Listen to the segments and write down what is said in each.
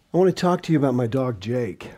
I want to talk to you about my dog, Jake.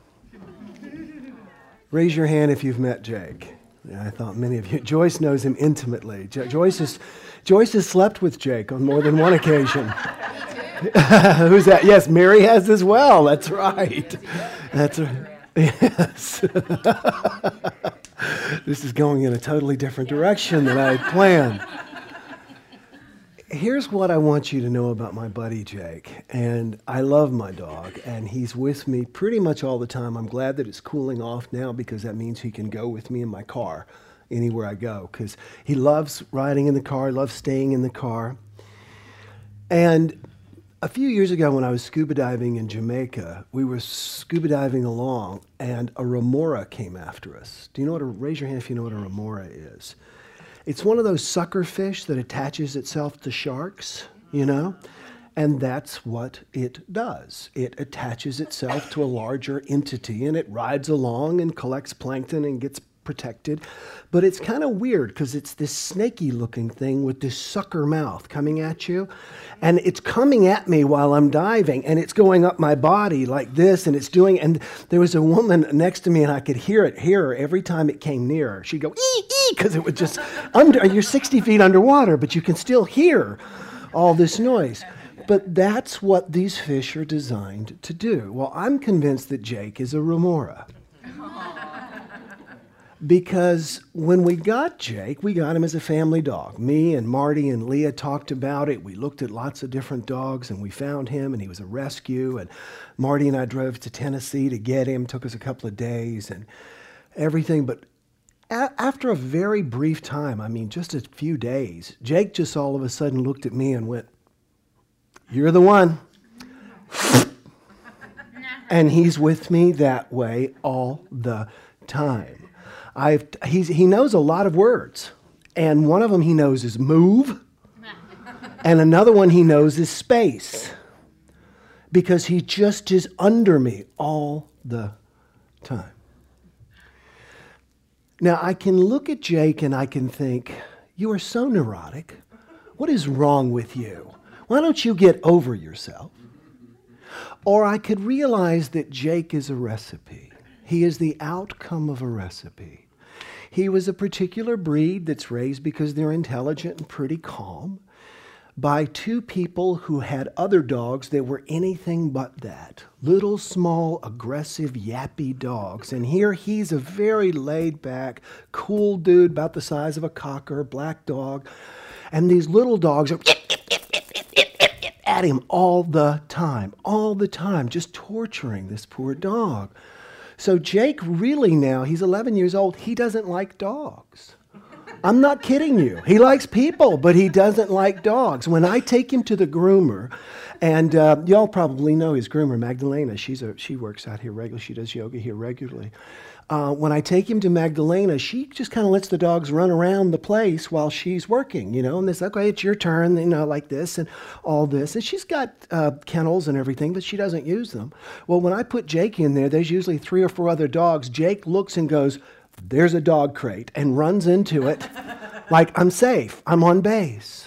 Raise your hand if you've met Jake. Yeah, I thought many of you. Joyce knows him intimately. Joyce has slept with Jake on more than one occasion. Who's that? Yes, Mary has as well. That's right. That's right. Yes. This is going in a totally different direction than I planned. Here's what I want you to know about my buddy Jake. And I love my dog, and he's with me pretty much all the time. I'm glad that it's cooling off now because that means he can go with me in my car anywhere I go because he loves riding in the car, loves staying in the car. And a few years ago when I was scuba diving in Jamaica, we were scuba diving along, and a remora came after us. Raise your hand if you know what a remora is. It's one of those sucker fish that attaches itself to sharks, and that's what it does. It attaches itself to a larger entity, and it rides along and collects plankton and gets protected. But it's kind of weird because it's this snaky looking thing with this sucker mouth coming at you. And it's coming at me while I'm diving, and it's going up my body like this, and and there was a woman next to me, and I could hear her every time it came near. She'd go, ee, ee, because it was just you're 60 feet underwater, but you can still hear all this noise. But that's what these fish are designed to do. Well, I'm convinced that Jake is a remora. Because when we got Jake, we got him as a family dog. Me and Marty and Leah talked about it. We looked at lots of different dogs, and we found him, and he was a rescue. And Marty and I drove to Tennessee to get him. Took us a couple of days and everything. But after a very brief time, just a few days, Jake just all of a sudden looked at me and went, "You're the one." And he's with me that way all the time. He knows a lot of words, and one of them he knows is move, and another one he knows is space, because he just is under me all the time. Now, I can look at Jake and I can think, you are so neurotic. What is wrong with you? Why don't you get over yourself? Or I could realize that Jake is a recipe. He is the outcome of a recipe. He was a particular breed that's raised because they're intelligent and pretty calm by two people who had other dogs that were anything but that. Little, small, aggressive, yappy dogs. And here he's a very laid-back, cool dude about the size of a cocker, black dog. And these little dogs are at him all the time, just torturing this poor dog. So Jake really now, he's 11 years old, he doesn't like dogs. I'm not kidding you. He likes people, but he doesn't like dogs. When I take him to the groomer, and y'all probably know his groomer, Magdalena. She works out here regularly. She does yoga here regularly. When I take him to Magdalena, she just kind of lets the dogs run around the place while she's working, and it's okay, it's your turn, like this and all this. And she's got kennels and everything, but she doesn't use them. Well, when I put Jake in there, there's usually 3 or 4 other dogs. Jake looks and goes, "There's a dog crate," and runs into it like I'm safe, I'm on base.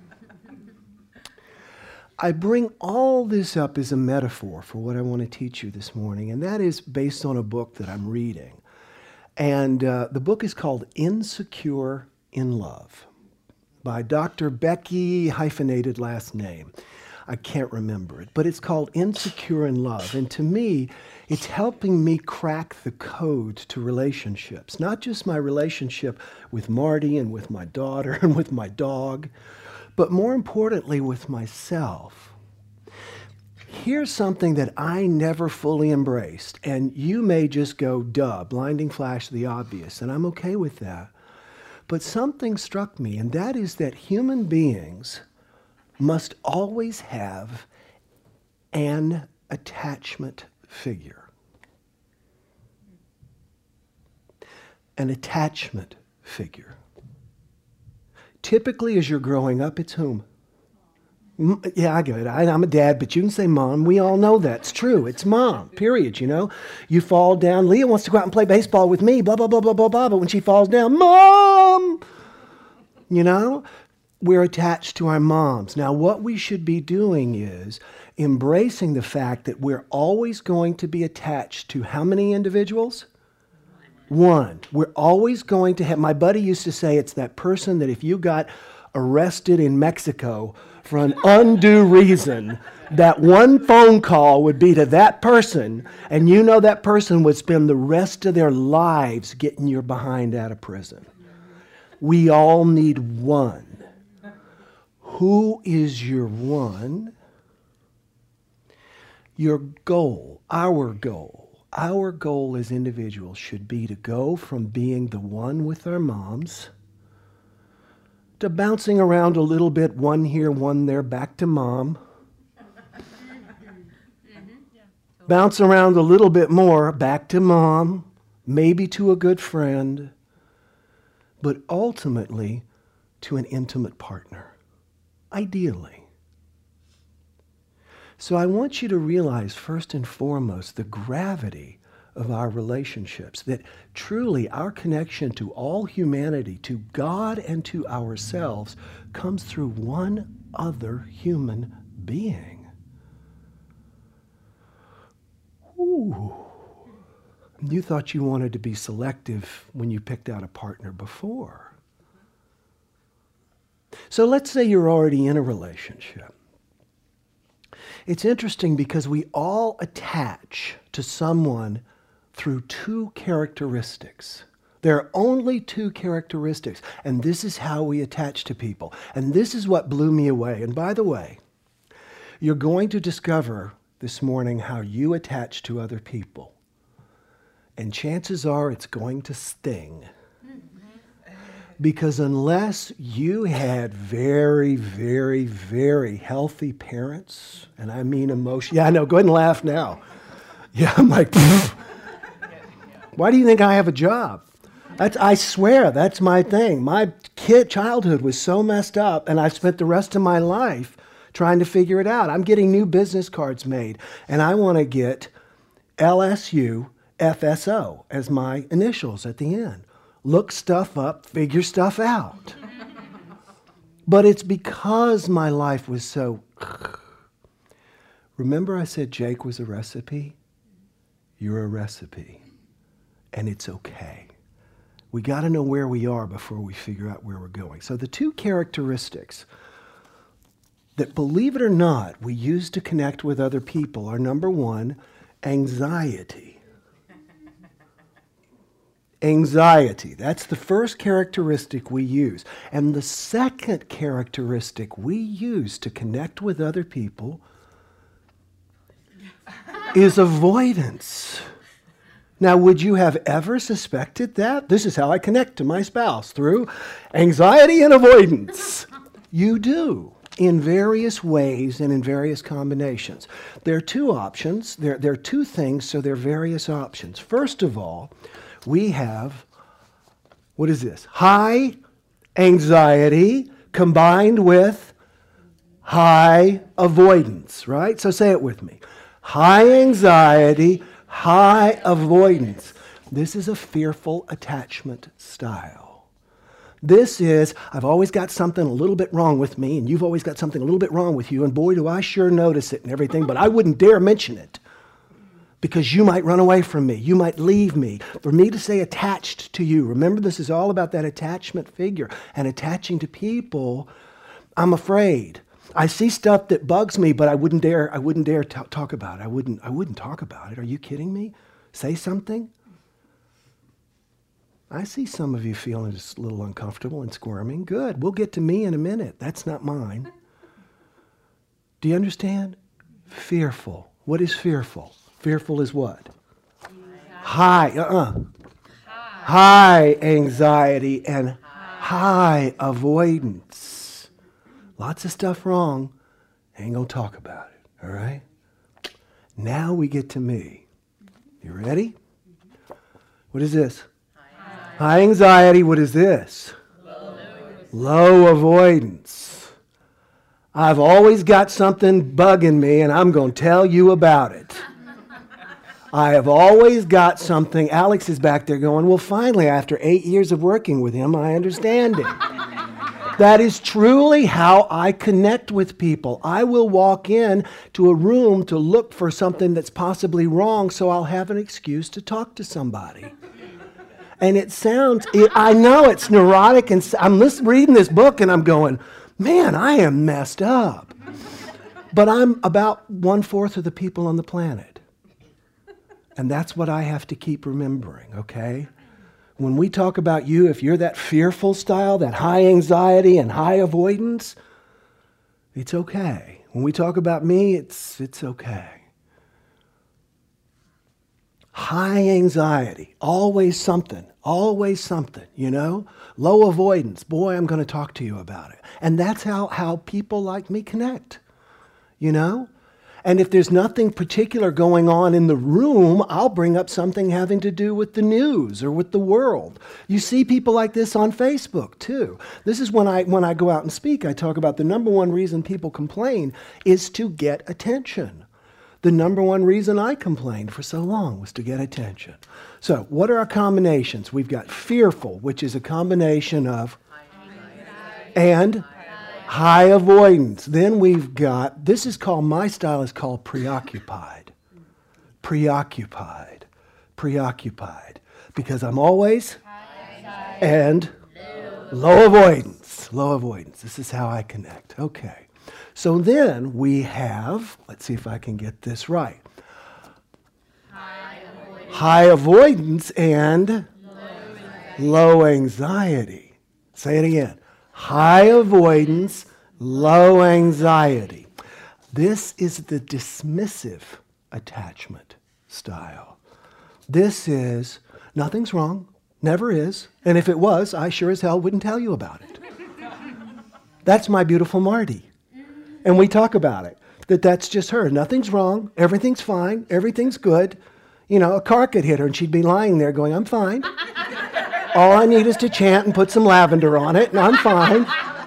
I bring all this up as a metaphor for what I want to teach you this morning, and that is based on a book that I'm reading. And the book is called Insecure in Love by Dr. Becky, hyphenated last name. I can't remember it, but it's called Insecure in Love. And to me, it's helping me crack the code to relationships, not just my relationship with Marty and with my daughter and with my dog, but more importantly, with myself. Here's something that I never fully embraced, and you may just go, duh, blinding flash the obvious, and I'm okay with that. But something struck me, and that is that human beings must always have an attachment figure. An attachment figure. Typically, as you're growing up, it's whom? Yeah, I get it. I'm a dad, but you can say mom. We all know that's true. It's mom, period, You fall down. Leah wants to go out and play baseball with me, blah, blah, blah, blah, blah, blah. But when she falls down, Mom! We're attached to our moms. Now, what we should be doing is embracing the fact that we're always going to be attached to how many individuals? One. We're always going to have, my buddy used to say it's that person that if you got arrested in Mexico for an undue reason, that one phone call would be to that person, and you know that person would spend the rest of their lives getting your behind out of prison. We all need one. Who is your one? Your goal, our goal as individuals should be to go from being the one with our moms to bouncing around a little bit, one here, one there, back to mom. Bounce around a little bit more, back to mom, maybe to a good friend, but ultimately to an intimate partner, ideally. So I want you to realize, first and foremost, the gravity of our relationships, that truly our connection to all humanity, to God and to ourselves, comes through one other human being. Ooh. You thought you wanted to be selective when you picked out a partner before. So let's say you're already in a relationship. It's interesting because we all attach to someone through two characteristics. There are only two characteristics, and this is how we attach to people. And this is what blew me away. And by the way, you're going to discover this morning how you attach to other people. And chances are it's going to sting. Because unless you had very, very, very healthy parents, and I mean emotion. Yeah, I know, go ahead and laugh now. Yeah, I'm like, pfft. Why do you think I have a job? I swear, that's my thing. My childhood was so messed up, and I've spent the rest of my life trying to figure it out. I'm getting new business cards made, and I want to get LSU FSO as my initials at the end. Look stuff up, figure stuff out. But it's because my life was so... Remember I said Jake was a recipe? You're a recipe. And it's okay. We got to know where we are before we figure out where we're going. So the two characteristics that, believe it or not, we use to connect with other people are, number one, anxiety. Anxiety. That's the first characteristic we use. And the second characteristic we use to connect with other people is avoidance. Now, would you have ever suspected that? This is how I connect to my spouse, through anxiety and avoidance. You do, in various ways and in various combinations. There are two options. There are two things, so there are various options. First of all, we have, what is this? High anxiety combined with high avoidance, right? So say it with me. High anxiety, high avoidance. This is a fearful attachment style. This is, I've always got something a little bit wrong with me, and you've always got something a little bit wrong with you, and boy, do I sure notice it and everything, but I wouldn't dare mention it because you might run away from me. You might leave me. For me to say attached to you, remember this is all about that attachment figure and attaching to people. I'm afraid. I see stuff that bugs me, but I wouldn't dare talk about it. I wouldn't talk about it. Are you kidding me? Say something? I see some of you feeling just a little uncomfortable and squirming. Good. We'll get to me in a minute. That's not mine. Do you understand? Fearful. What is fearful? Fearful is what? High. High anxiety and high avoidance. Lots of stuff wrong. Ain't gonna talk about it, all right? Now we get to me. You ready? What is this? High anxiety. What is this? Low avoidance. I've always got something bugging me, and I'm going to tell you about it. I have always got something. Alex is back there going, well, finally, after 8 years of working with him, I understand it. That is truly how I connect with people. I will walk in to a room to look for something that's possibly wrong, so I'll have an excuse to talk to somebody. And I know it's neurotic, and I'm reading this book and I'm going, man, I am messed up. But I'm about 1/4 of the people on the planet. And that's what I have to keep remembering, okay? When we talk about you, if you're that fearful style, that high anxiety and high avoidance, it's okay. When we talk about me, it's okay. High anxiety, always something, you know? Low avoidance, boy, I'm going to talk to you about it. And that's how people like me connect, you know? And if there's nothing particular going on in the room, I'll bring up something having to do with the news or with the world. You see people like this on Facebook too. This is when I go out and speak, I talk about the number one reason people complain is to get attention. The number one reason I complained for so long was to get attention. So what are our combinations? We've got fearful, which is a combination of and high avoidance. Then we've got, my style is called preoccupied. Preoccupied. Preoccupied. Because I'm always and low avoidance. Low avoidance. This is how I connect. Okay. So then we have, let's see if I can get this right. High avoidance and low anxiety. Say it again. High avoidance, low anxiety. This is the dismissive attachment style. This is, nothing's wrong, never is, and if it was, I sure as hell wouldn't tell you about it. That's my beautiful Marty. And we talk about it, that's just her. Nothing's wrong, everything's fine, everything's good. You know, a car could hit her and she'd be lying there going, I'm fine. All I need is to chant and put some lavender on it, and I'm fine.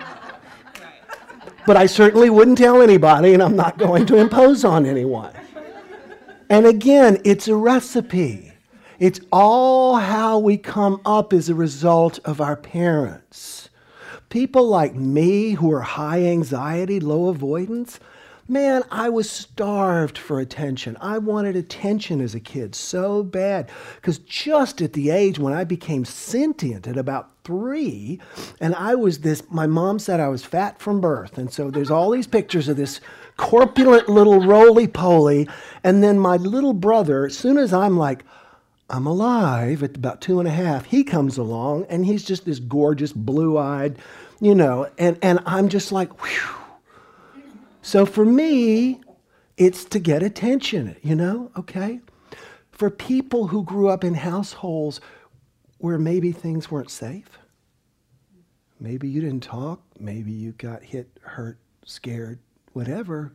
But I certainly wouldn't tell anybody, and I'm not going to impose on anyone. And again, it's a recipe. It's all how we come up as a result of our parents. People like me who are high anxiety, low avoidance, man, I was starved for attention. I wanted attention as a kid so bad. Because just at the age when I became sentient at about 3, and my mom said I was fat from birth. And so there's all these pictures of this corpulent little roly-poly. And then my little brother, as soon as I'm like, I'm alive at about 2.5, he comes along and he's just this gorgeous blue-eyed, you know, and I'm just like, whew. So for me, it's to get attention, you know, okay? For people who grew up in households where maybe things weren't safe, maybe you didn't talk, maybe you got hit, hurt, scared, whatever,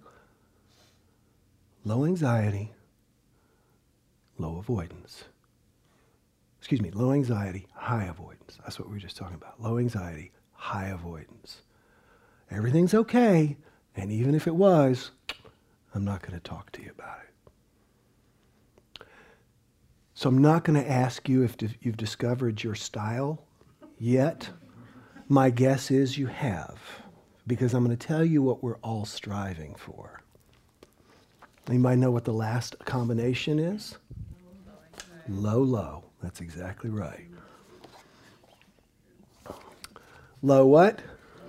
low anxiety, low avoidance. Excuse me, low anxiety, high avoidance. That's what we were just talking about. Low anxiety, high avoidance. Everything's okay. And even if it was, I'm not going to talk to you about it. So I'm not going to ask you if you've discovered your style yet. My guess is you have, because I'm going to tell you what we're all striving for. Anybody know what the last combination is? Low, low. That's exactly right. Low what?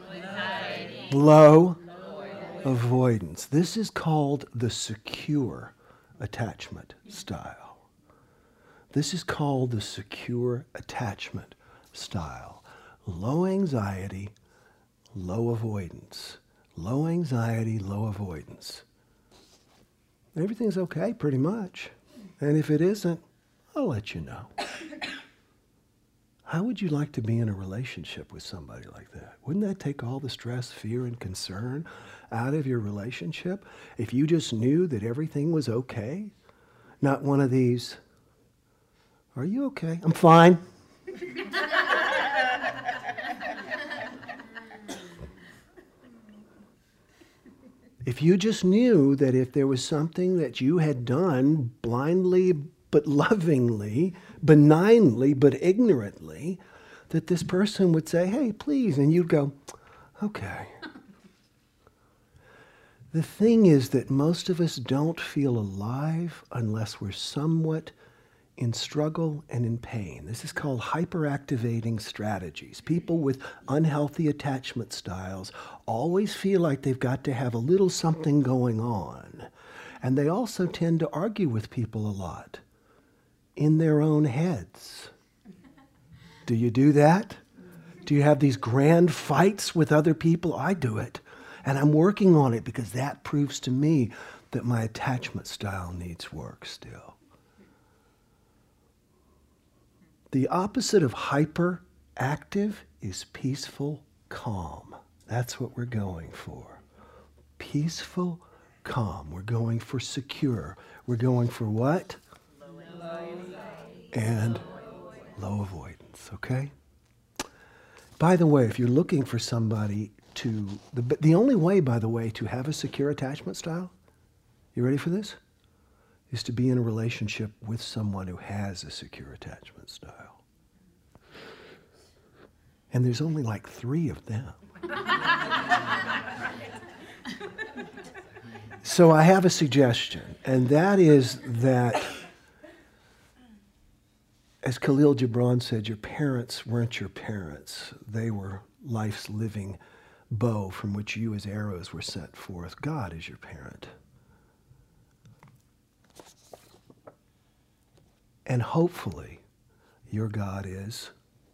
Low avoidance. This is called the secure attachment style. This is called the secure attachment style. Low anxiety, low avoidance. Low anxiety, low avoidance. Everything's okay, pretty much. And if it isn't, I'll let you know. How would you like to be in a relationship with somebody like that? Wouldn't that take all the stress, fear, and concern out of your relationship if you just knew that everything was okay? Not one of these, are you okay? I'm fine. If you just knew that if there was something that you had done blindly but lovingly, benignly but ignorantly, that this person would say, hey, please, and you'd go, Okay. The thing is that most of us don't feel alive unless we're somewhat in struggle and in pain. This is called hyperactivating strategies. People with unhealthy attachment styles always feel like they've got to have a little something going on. And they also tend to argue with people a lot in their own heads. Do you do that? Do you have these grand fights with other people? I do it. And I'm working on it because that proves to me that my attachment style needs work still. The opposite of hyperactive is peaceful calm. That's what we're going for. Peaceful calm. We're going for secure. We're going for what? And low avoidance, okay? By the way, if you're looking for somebody the only way, by the way, to have a secure attachment style, you ready for this? Is to be in a relationship with someone who has a secure attachment style. And there's only like 3 of them. So I have a suggestion, and that is that, as Khalil Gibran said, your parents weren't your parents. They were life's living bow from which you as arrows were sent forth. God is your parent. And hopefully your God is.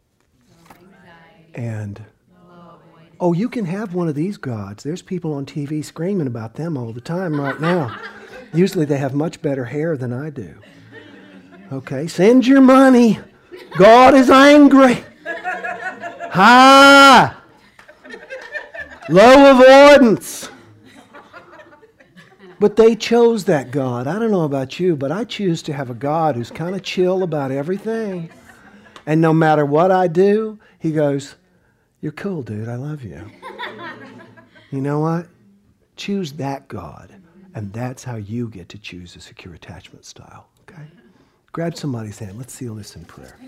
And oh, you can have one of these gods. There's people on TV screaming about them all the time right now. Usually they have much better hair than I do. Okay, send your money. God is angry. Ha! Low avoidance. But they chose that God. I don't know about you, but I choose to have a God who's kind of chill about everything. And no matter what I do, he goes, "You're cool, dude. I love you." You know what? Choose that God. And that's how you get to choose a secure attachment style. Okay? Grab somebody's hand. Let's seal this in prayer.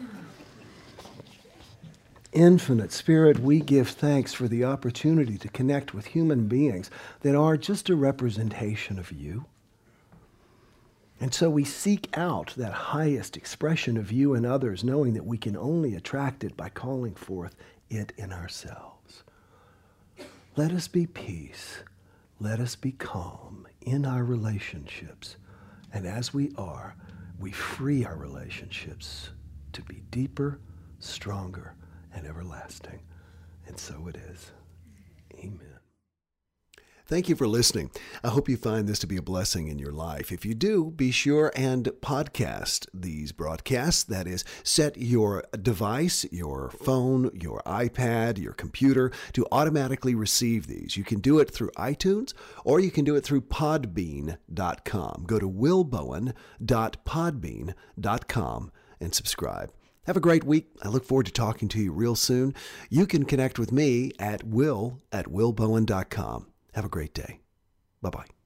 Infinite Spirit, we give thanks for the opportunity to connect with human beings that are just a representation of you. And so we seek out that highest expression of you in others, knowing that we can only attract it by calling forth it in ourselves. Let us be peace. Let us be calm in our relationships. And as we are, we free our relationships to be deeper, stronger, and everlasting. And so it is. Amen. Thank you for listening. I hope you find this to be a blessing in your life. If you do, be sure and podcast these broadcasts. That is, set your device, your phone, your iPad, your computer to automatically receive these. You can do it through iTunes or you can do it through podbean.com. Go to willbowen.podbean.com and subscribe. Have a great week. I look forward to talking to you real soon. You can connect with me at will@willbowen.com. Have a great day. Bye-bye.